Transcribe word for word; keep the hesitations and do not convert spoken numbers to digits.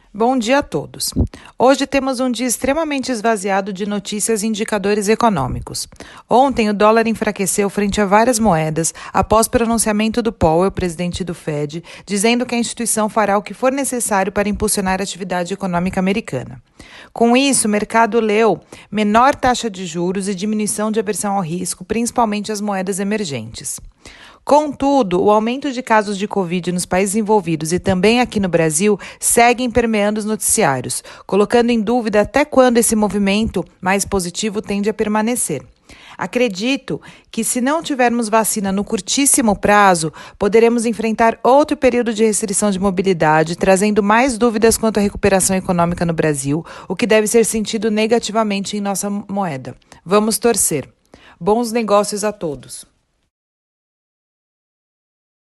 Bom dia a todos. Hoje temos um dia extremamente esvaziado de notícias e indicadores econômicos. Ontem, o dólar enfraqueceu frente a várias moedas após pronunciamento do Powell, presidente do Fed, dizendo que a instituição fará o que for necessário para impulsionar a atividade econômica americana. Com isso, o mercado leu menor taxa de juros e diminuição de aversão ao risco, principalmente as moedas emergentes. Contudo, o aumento de casos de Covid nos países envolvidos e também aqui no Brasil seguem permeando os noticiários, colocando em dúvida até quando esse movimento mais positivo tende a permanecer. Acredito que, se não tivermos vacina no curtíssimo prazo, poderemos enfrentar outro período de restrição de mobilidade, trazendo mais dúvidas quanto à recuperação econômica no Brasil, o que deve ser sentido negativamente em nossa moeda. Vamos torcer. Bons negócios a todos.